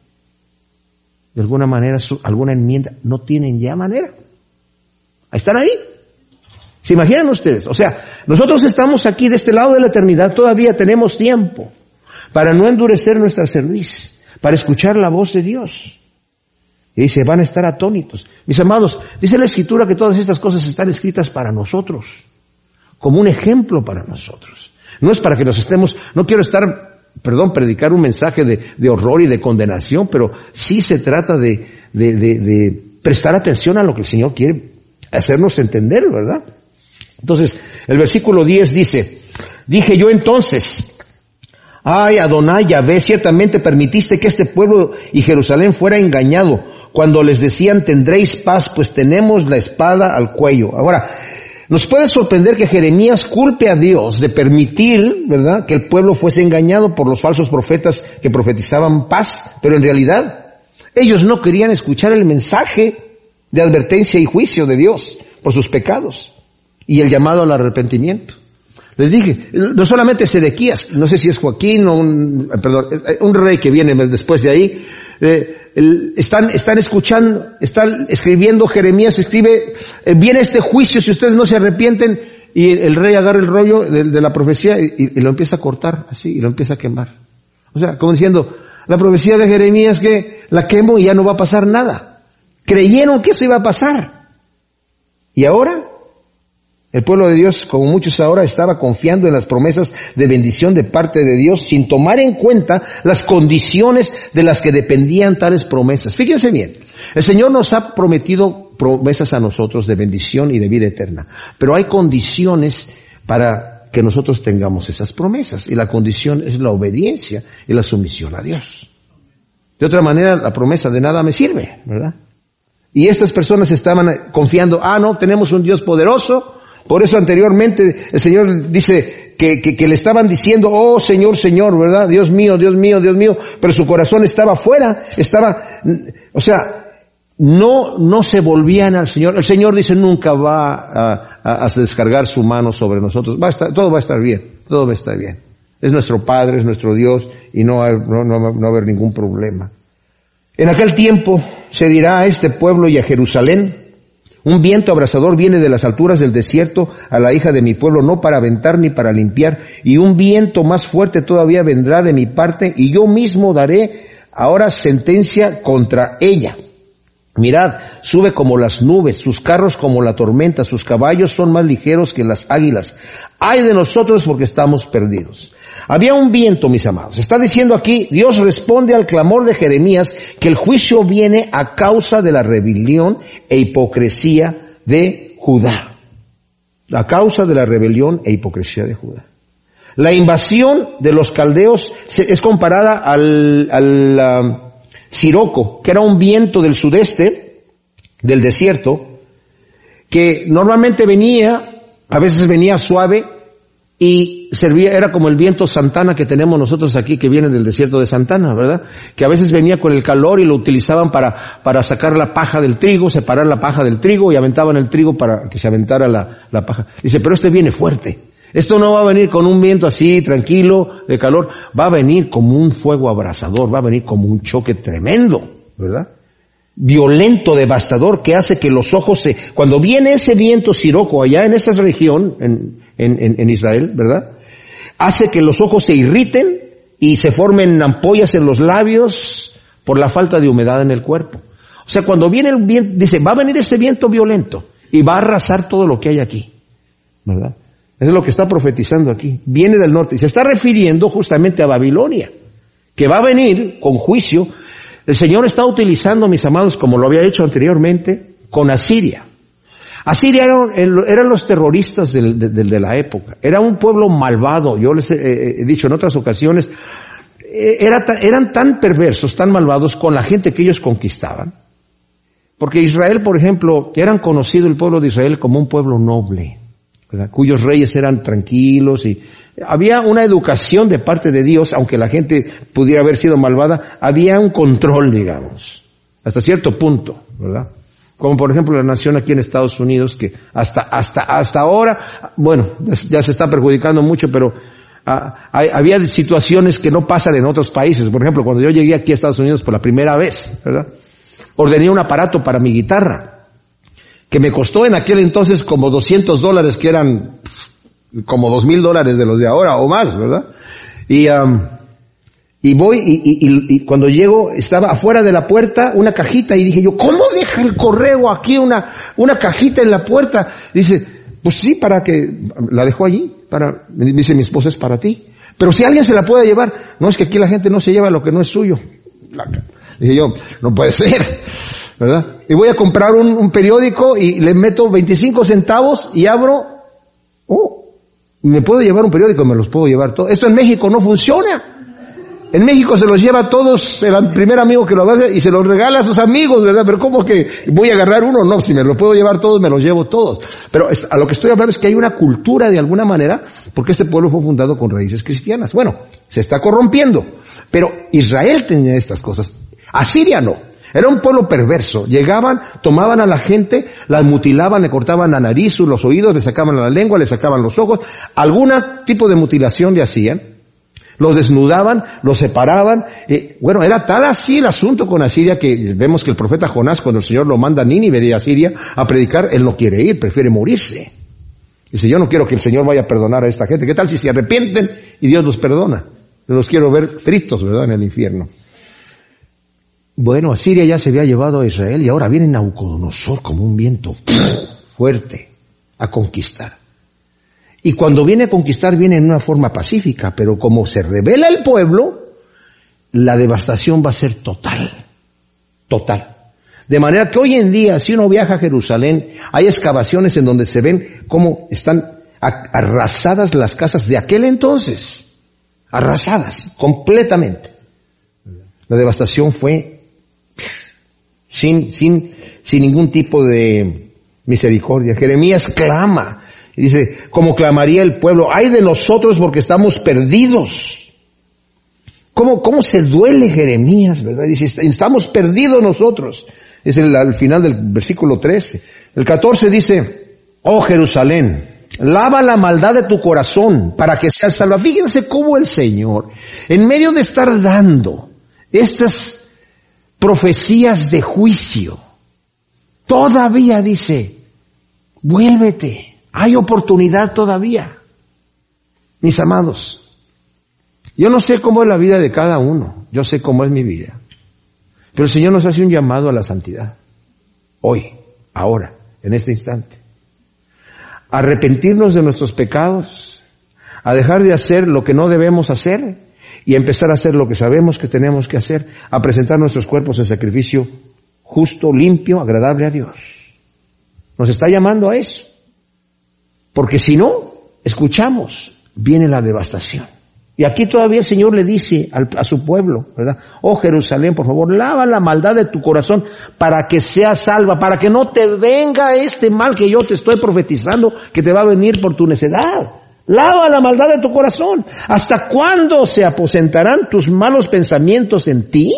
de alguna manera, su, alguna enmienda, no tienen ya manera. ¿Están ahí? ¿Se imaginan ustedes? O sea, nosotros estamos aquí de este lado de la eternidad, todavía tenemos tiempo para no endurecer nuestra cerviz, para escuchar la voz de Dios. Y dice, van a estar atónitos. Mis amados, dice la Escritura que todas estas cosas están escritas para nosotros, como un ejemplo para nosotros. No es para que nos estemos, no quiero estar, perdón, predicar un mensaje de, de horror y de condenación, pero sí se trata de, de, de, de prestar atención a lo que el Señor quiere hacernos entender, ¿verdad? Entonces, el versículo diez dice, dije yo entonces, ay, Adonai Yahvé, ciertamente permitiste que este pueblo y Jerusalén fuera engañado cuando les decían tendréis paz, pues tenemos la espada al cuello. Ahora, nos puede sorprender que Jeremías culpe a Dios de permitir, ¿verdad?, que el pueblo fuese engañado por los falsos profetas que profetizaban paz, pero en realidad ellos no querían escuchar el mensaje de advertencia y juicio de Dios por sus pecados y el llamado al arrepentimiento. Les dije, no solamente Sedequías, no sé si es Joaquín o un, perdón, un rey que viene después de ahí, eh, el, están, están escuchando, están escribiendo, Jeremías escribe, eh, viene este juicio si ustedes no se arrepienten, y el, el rey agarra el rollo de, de la profecía y, y lo empieza a cortar, así, y lo empieza a quemar. O sea, como diciendo, la profecía de Jeremías que la quemo y ya no va a pasar nada. Creyeron que eso iba a pasar. Y ahora, el pueblo de Dios, como muchos ahora, estaba confiando en las promesas de bendición de parte de Dios sin tomar en cuenta las condiciones de las que dependían tales promesas. Fíjense bien, el Señor nos ha prometido promesas a nosotros de bendición y de vida eterna, pero hay condiciones para que nosotros tengamos esas promesas, y la condición es la obediencia y la sumisión a Dios. De otra manera, la promesa de nada me sirve, ¿verdad? Y estas personas estaban confiando, ah, no, tenemos un Dios poderoso. Por eso anteriormente el Señor dice que, que, que le estaban diciendo, oh Señor, Señor, ¿verdad? Dios mío, Dios mío, Dios mío, pero su corazón estaba fuera, estaba, o sea, no, no se volvían al Señor. El Señor dice, nunca va a, a, a descargar su mano sobre nosotros. Va a estar, todo va a estar bien, todo va a estar bien. Es nuestro Padre, es nuestro Dios, y no, hay, no, no, no va a haber ningún problema. En aquel tiempo se dirá a este pueblo y a Jerusalén, un viento abrasador viene de las alturas del desierto a la hija de mi pueblo, no para aventar ni para limpiar, y un viento más fuerte todavía vendrá de mi parte, y yo mismo daré ahora sentencia contra ella. Mirad, sube como las nubes, sus carros como la tormenta, sus caballos son más ligeros que las águilas. ¡Ay de nosotros porque estamos perdidos! Había un viento, mis amados. Está diciendo aquí, Dios responde al clamor de Jeremías que el juicio viene a causa de la rebelión e hipocresía de Judá. A causa de la rebelión e hipocresía de Judá. La invasión de los caldeos es comparada al, al uh, siroco, que era un viento del sudeste, del desierto, que normalmente venía, a veces venía suave, y servía, era como el viento Santana que tenemos nosotros aquí, que viene del desierto de Santana, ¿verdad? Que a veces venía con el calor y lo utilizaban para, para sacar la paja del trigo, separar la paja del trigo, y aventaban el trigo para que se aventara la, la paja. Dice, pero este viene fuerte. Esto no va a venir con un viento así, tranquilo, de calor. Va a venir como un fuego abrasador, va a venir como un choque tremendo, ¿verdad? Violento, devastador, que hace que los ojos se... Cuando viene ese viento siroco allá en esta región, en, en, en Israel, ¿verdad? Hace que los ojos se irriten y se formen ampollas en los labios por la falta de humedad en el cuerpo. O sea, cuando viene el viento, dice, va a venir ese viento violento y va a arrasar todo lo que hay aquí, ¿verdad? Eso es lo que está profetizando aquí. Viene del norte y se está refiriendo justamente a Babilonia, que va a venir con juicio. El Señor está utilizando, mis amados, como lo había hecho anteriormente, con Asiria. Asiria eran, eran los terroristas del, de, de la época. Era un pueblo malvado. Yo les he, he dicho en otras ocasiones, era, eran tan perversos, tan malvados con la gente que ellos conquistaban. Porque Israel, por ejemplo, eran conocido el pueblo de Israel como un pueblo noble, ¿verdad? Cuyos reyes eran tranquilos y había una educación de parte de Dios, aunque la gente pudiera haber sido malvada, había un control, digamos, hasta cierto punto, ¿verdad? Como por ejemplo la nación aquí en Estados Unidos, que hasta hasta hasta ahora, bueno, ya se está perjudicando mucho, pero ah, hay, había situaciones que no pasan en otros países. Por ejemplo, cuando yo llegué aquí a Estados Unidos por la primera vez, ¿verdad? Ordené un aparato para mi guitarra, que me costó en aquel entonces como doscientos dólares, que eran como dos mil dólares de los de ahora o más, ¿verdad? Y, um, Y voy y, y, y, y cuando llego estaba afuera de la puerta una cajita y dije yo, ¿cómo deja el correo aquí una, una cajita en la puerta? Dice, pues sí, para que, la dejó allí, para, dice mi esposa, es para ti. Pero si alguien se la puede llevar, no, es que aquí la gente no se lleva lo que no es suyo. Dije yo, no puede ser, ¿verdad? Y voy a comprar un, un periódico y le meto veinticinco centavos y abro, oh, me puedo llevar un periódico, me los puedo llevar todos. Esto en México no funciona. En México se los lleva a todos el primer amigo que lo hace y se los regala a sus amigos, ¿verdad? Pero ¿cómo que voy a agarrar uno? No, si me los puedo llevar todos, me los llevo todos. Pero a lo que estoy hablando es que hay una cultura de alguna manera, porque este pueblo fue fundado con raíces cristianas. Bueno, se está corrompiendo. Pero Israel tenía estas cosas. Asiria no. Era un pueblo perverso. Llegaban, tomaban a la gente, la mutilaban, le cortaban la nariz, los oídos, le sacaban la lengua, le sacaban los ojos. Algún tipo de mutilación le hacían. Los desnudaban, los separaban. Eh, bueno, era tal así el asunto con Asiria que vemos que el profeta Jonás, cuando el Señor lo manda a Nínive de Asiria a predicar, él no quiere ir, prefiere morirse. Dice, yo no quiero que el Señor vaya a perdonar a esta gente. ¿Qué tal si se arrepienten y Dios los perdona? Yo los quiero ver fritos, ¿verdad?, en el infierno. Bueno, Asiria ya se había llevado a Israel y ahora viene Nabucodonosor como un viento fuerte a conquistar. Y cuando viene a conquistar viene en una forma pacífica, pero como se rebela el pueblo, la devastación va a ser total, total. De manera que hoy en día, si uno viaja a Jerusalén, hay excavaciones en donde se ven cómo están arrasadas las casas de aquel entonces, arrasadas completamente. La devastación fue sin, sin, sin ningún tipo de misericordia. Jeremías clama. Y dice, como clamaría el pueblo, ¡ay de nosotros porque estamos perdidos! ¿Cómo, cómo se duele Jeremías, verdad? Dice, estamos perdidos nosotros. Es el, al final del versículo trece. El catorce dice, oh Jerusalén, lava la maldad de tu corazón para que seas salva. Fíjense cómo el Señor, en medio de estar dando estas profecías de juicio, todavía dice, vuélvete. Hay oportunidad todavía. Mis amados, yo no sé cómo es la vida de cada uno, yo sé cómo es mi vida. Pero el Señor nos hace un llamado a la santidad. Hoy, ahora, en este instante. A arrepentirnos de nuestros pecados, a dejar de hacer lo que no debemos hacer y a empezar a hacer lo que sabemos que tenemos que hacer, a presentar nuestros cuerpos en sacrificio justo, limpio, agradable a Dios. Nos está llamando a eso. Porque si no, escuchamos, viene la devastación. Y aquí todavía el Señor le dice al, a su pueblo, ¿verdad? Oh Jerusalén, por favor, lava la maldad de tu corazón para que seas salva, para que no te venga este mal que yo te estoy profetizando que te va a venir por tu necedad. Lava la maldad de tu corazón. ¿Hasta cuándo se aposentarán tus malos pensamientos en ti?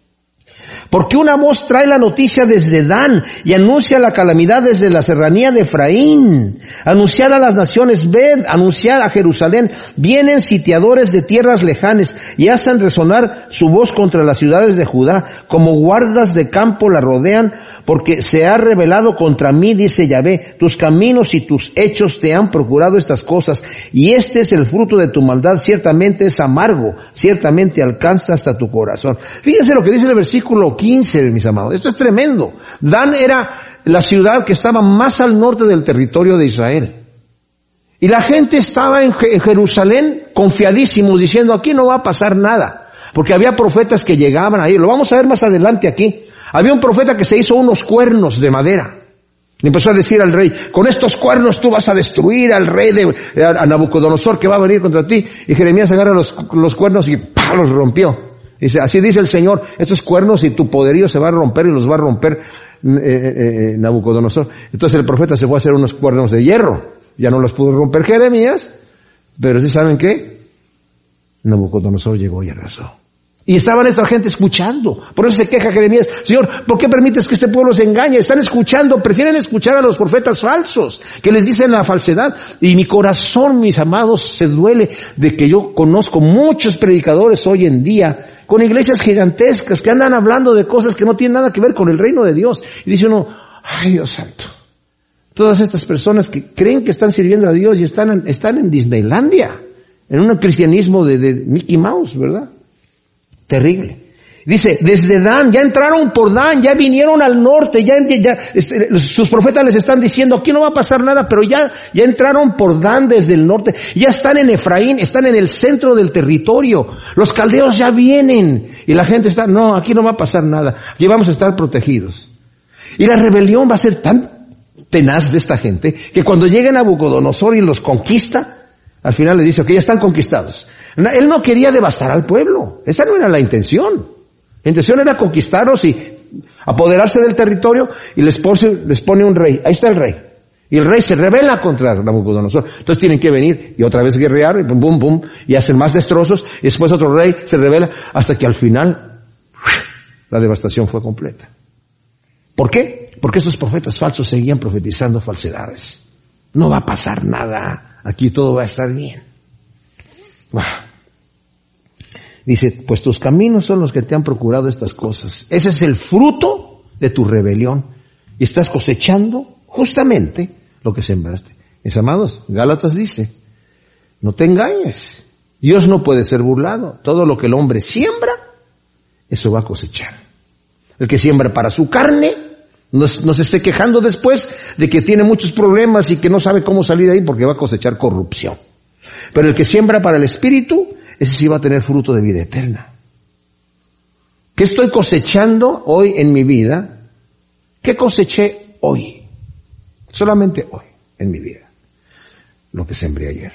Porque una voz trae la noticia desde Dan y anuncia la calamidad desde la serranía de Efraín. Anunciar a las naciones, ved, anunciar a Jerusalén, vienen sitiadores de tierras lejanas y hacen resonar su voz contra las ciudades de Judá, como guardas de campo la rodean, porque se ha rebelado contra mí, dice Yahvé, tus caminos y tus hechos te han procurado estas cosas, y este es el fruto de tu maldad, ciertamente es amargo, ciertamente alcanza hasta tu corazón. Fíjense lo que dice el versículo quince, mis amados, esto es tremendo. Dan era la ciudad que estaba más al norte del territorio de Israel. Y la gente estaba en Jerusalén confiadísimos, diciendo, aquí no va a pasar nada, porque había profetas que llegaban ahí, lo vamos a ver más adelante aquí. Había un profeta que se hizo unos cuernos de madera. Le empezó a decir al rey, con estos cuernos tú vas a destruir al rey de a Nabucodonosor que va a venir contra ti. Y Jeremías agarra los, los cuernos y ¡pah!, los rompió. Dice, así dice el Señor, estos cuernos y tu poderío se va a romper y los va a romper eh, eh, Nabucodonosor. Entonces el profeta se fue a hacer unos cuernos de hierro. Ya no los pudo romper Jeremías, pero ¿sí saben qué? Nabucodonosor llegó y arrasó. Y estaban esta gente escuchando. Por eso se queja Jeremías, Señor, ¿por qué permites que este pueblo se engañe? Están escuchando, prefieren escuchar a los profetas falsos, que les dicen la falsedad. Y mi corazón, mis amados, se duele de que yo conozco muchos predicadores hoy en día, con iglesias gigantescas, que andan hablando de cosas que no tienen nada que ver con el reino de Dios. Y dice uno, ay Dios santo, todas estas personas que creen que están sirviendo a Dios y están en, están en Disneylandia, en un cristianismo de, de Mickey Mouse, ¿verdad? Terrible. Dice, desde Dan, ya entraron por Dan, ya vinieron al norte, ya, ya este, sus profetas les están diciendo, aquí no va a pasar nada, pero ya, ya entraron por Dan desde el norte, ya están en Efraín, están en el centro del territorio, los caldeos ya vienen, y la gente está, no, aquí no va a pasar nada, aquí vamos a estar protegidos. Y la rebelión va a ser tan tenaz de esta gente, que cuando lleguen a Nabucodonosor y los conquista, al final les dice, ok, ya están conquistados. Él no quería devastar al pueblo, esa no era la intención. La intención era conquistarlos y apoderarse del territorio y les pone, les pone un rey. Ahí está el rey. Y el rey se rebela contra Nabucodonosor. Entonces tienen que venir y otra vez guerrear y pum, pum, pum, y hacen más destrozos. Y después otro rey se rebela hasta que al final la devastación fue completa. ¿Por qué? Porque esos profetas falsos seguían profetizando falsedades. No va a pasar nada. Aquí todo va a estar bien. Wow. Dice, pues tus caminos son los que te han procurado estas cosas. Ese es el fruto de tu rebelión. Y estás cosechando justamente lo que sembraste. Mis amados, Gálatas dice, no te engañes. Dios no puede ser burlado. Todo lo que el hombre siembra, eso va a cosechar. El que siembra para su carne, no, no se esté quejando después de que tiene muchos problemas y que no sabe cómo salir de ahí porque va a cosechar corrupción. Pero el que siembra para el espíritu, ese sí va a tener fruto de vida eterna. ¿Qué estoy cosechando hoy en mi vida? ¿Qué coseché hoy? Solamente hoy en mi vida. Lo que sembré ayer.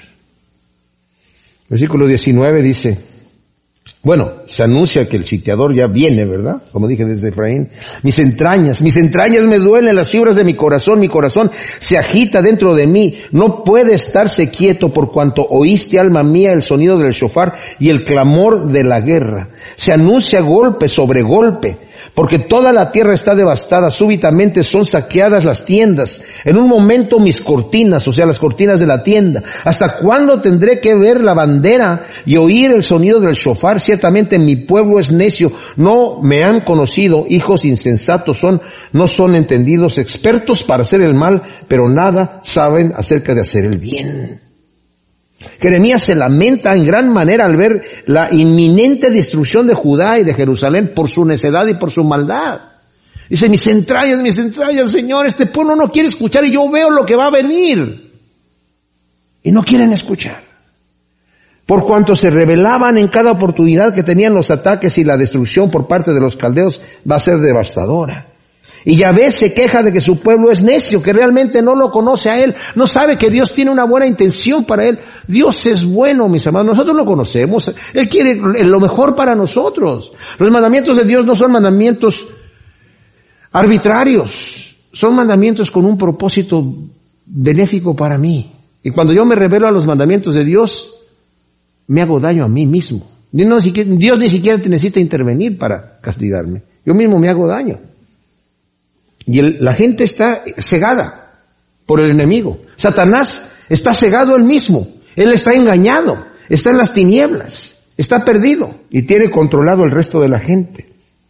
Versículo diecinueve dice, bueno, se anuncia que el sitiador ya viene, ¿verdad? Como dije desde Efraín. Mis entrañas, mis entrañas me duelen, las fibras de mi corazón, mi corazón se agita dentro de mí. No puede estarse quieto por cuanto oíste, alma mía, el sonido del shofar y el clamor de la guerra. Se anuncia golpe sobre golpe, porque toda la tierra está devastada. Súbitamente son saqueadas las tiendas. En un momento mis cortinas, o sea, las cortinas de la tienda. ¿Hasta cuándo tendré que ver la bandera y oír el sonido del shofar? Ciertamente mi pueblo es necio, no me han conocido, hijos insensatos son, no son entendidos, expertos para hacer el mal, pero nada saben acerca de hacer el bien. Jeremías se lamenta en gran manera al ver la inminente destrucción de Judá y de Jerusalén por su necedad y por su maldad. Dice, mis entrañas, mis entrañas, Señor, este pueblo no quiere escuchar y yo veo lo que va a venir. Y no quieren escuchar. Por cuanto se rebelaban en cada oportunidad que tenían los ataques y la destrucción por parte de los caldeos va a ser devastadora. Y Yahvé se queja de que su pueblo es necio, que realmente no lo conoce a Él, no sabe que Dios tiene una buena intención para Él. Dios es bueno, mis amados, nosotros lo conocemos, Él quiere lo mejor para nosotros. Los mandamientos de Dios no son mandamientos arbitrarios, son mandamientos con un propósito benéfico para mí. Y cuando yo me revelo a los mandamientos de Dios, me hago daño a mí mismo. Dios, no, Dios ni siquiera necesita intervenir para castigarme. Yo mismo me hago daño. Y el, la gente está cegada por el enemigo. Satanás está cegado él mismo. Él está engañado. Está en las tinieblas. Está perdido. Y tiene controlado el resto de la gente.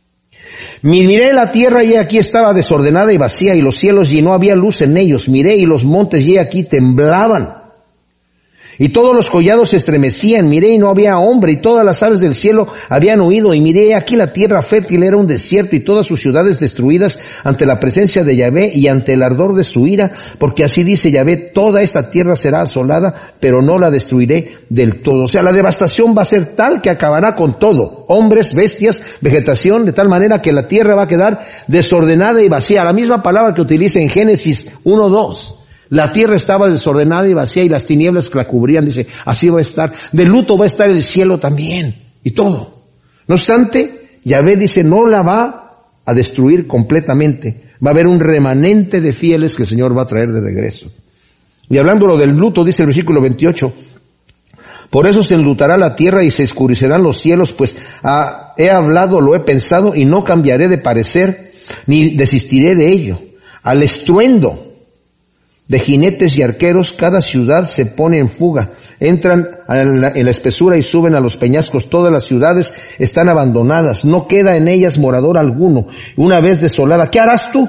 Miré la tierra y aquí estaba desordenada y vacía y los cielos y no había luz en ellos. Miré y los montes y aquí temblaban. Y todos los collados se estremecían, miré y no había hombre, y todas las aves del cielo habían huido, y miré aquí la tierra fértil era un desierto, y todas sus ciudades destruidas ante la presencia de Yahvé y ante el ardor de su ira, porque así dice Yahvé, toda esta tierra será asolada, pero no la destruiré del todo. O sea, la devastación va a ser tal que acabará con todo, hombres, bestias, vegetación, de tal manera que la tierra va a quedar desordenada y vacía. La misma palabra que utiliza en Génesis uno dos. La tierra estaba desordenada y vacía y las tinieblas que la cubrían, dice, así va a estar. De luto va a estar el cielo también y todo. No obstante, Yahvé dice, no la va a destruir completamente. Va a haber un remanente de fieles que el Señor va a traer de regreso. Y hablándolo del luto, dice el versículo veintiocho, por eso se enlutará la tierra y se escurecerán los cielos, pues ah, he hablado, lo he pensado y no cambiaré de parecer, ni desistiré de ello. Al estruendo de jinetes y arqueros, cada ciudad se pone en fuga. Entran en la, en la espesura y suben a los peñascos. Todas las ciudades están abandonadas. No queda en ellas morador alguno. Una vez desolada, ¿qué harás tú?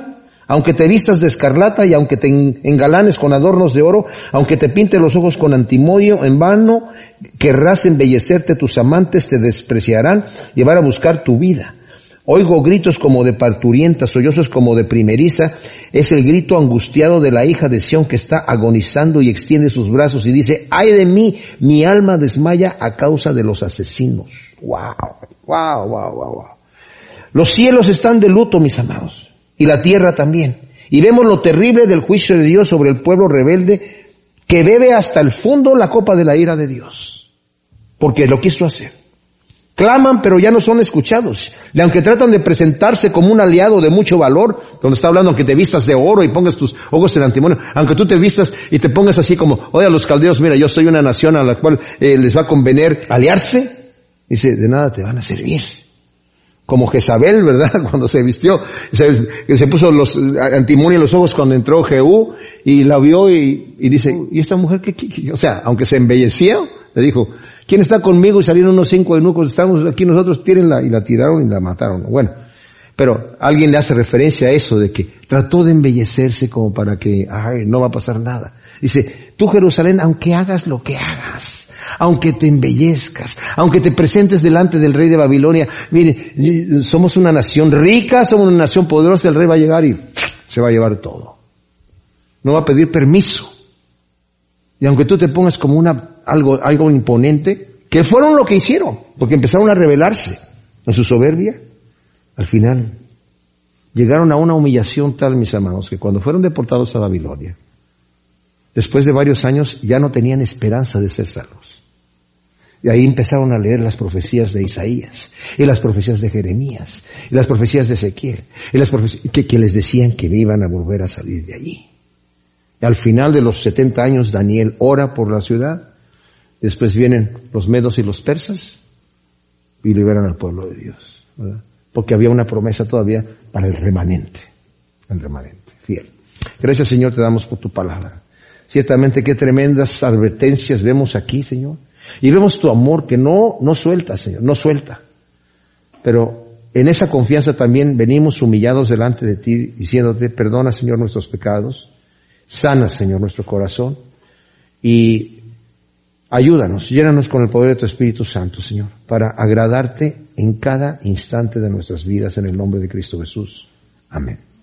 Aunque te vistas de escarlata y aunque te engalanes con adornos de oro, aunque te pintes los ojos con antimorio, en vano querrás embellecerte, tus amantes te despreciarán y van a buscar tu vida. Oigo gritos como de parturienta, sollozos como de primeriza, es el grito angustiado de la hija de Sión que está agonizando y extiende sus brazos y dice, ¡ay de mí! Mi alma desmaya a causa de los asesinos. ¡Wow! ¡Wow! ¡Wow! ¡Wow! ¡Wow! Los cielos están de luto, mis amados. Y la tierra también. Y vemos lo terrible del juicio de Dios sobre el pueblo rebelde que bebe hasta el fondo la copa de la ira de Dios. Porque lo quiso hacer. Claman, pero ya no son escuchados. Y aunque tratan de presentarse como un aliado de mucho valor, donde está hablando, aunque te vistas de oro y pongas tus ojos en antimonio, aunque tú te vistas y te pongas así como, oye a los caldeos, mira, yo soy una nación a la cual eh, les va a convenir aliarse, dice, de nada te van a servir. Como Jezabel, ¿verdad? Cuando se vistió, se, se puso los antimonio en los ojos cuando entró Jehú y la vio y, y dice, ¿y esta mujer qué, qué, qué? O sea, aunque se embellecía, le dijo, ¿quién está conmigo? Y salieron unos cinco eunucos, estamos aquí nosotros, tírenla, y la tiraron y la mataron. Bueno, pero alguien le hace referencia a eso de que trató de embellecerse como para que, ay, no va a pasar nada. Dice, tú Jerusalén, aunque hagas lo que hagas, aunque te embellezcas, aunque te presentes delante del rey de Babilonia, mire, somos una nación rica, somos una nación poderosa, el rey va a llegar y se va a llevar todo. No va a pedir permiso. Y aunque tú te pongas como una, algo, algo imponente, que fueron lo que hicieron, porque empezaron a rebelarse en su soberbia, al final llegaron a una humillación tal, mis amados, que cuando fueron deportados a Babilonia, después de varios años ya no tenían esperanza de ser salvos. Y ahí empezaron a leer las profecías de Isaías, y las profecías de Jeremías, y las profecías de Ezequiel, y las profecías que, que les decían que iban a volver a salir de allí. Y al final de los setenta años, Daniel ora por la ciudad, después vienen los medos y los persas, y liberan al pueblo de Dios, ¿verdad? Porque había una promesa todavía para el remanente, el remanente, fiel. Gracias, Señor, te damos por tu palabra. Ciertamente qué tremendas advertencias vemos aquí, Señor. Y vemos tu amor que no, no suelta, Señor, no suelta. Pero en esa confianza también venimos humillados delante de ti, diciéndote, perdona, Señor, nuestros pecados. Sana, Señor, nuestro corazón. Y ayúdanos, llénanos con el poder de tu Espíritu Santo, Señor, para agradarte en cada instante de nuestras vidas, en el nombre de Cristo Jesús. Amén.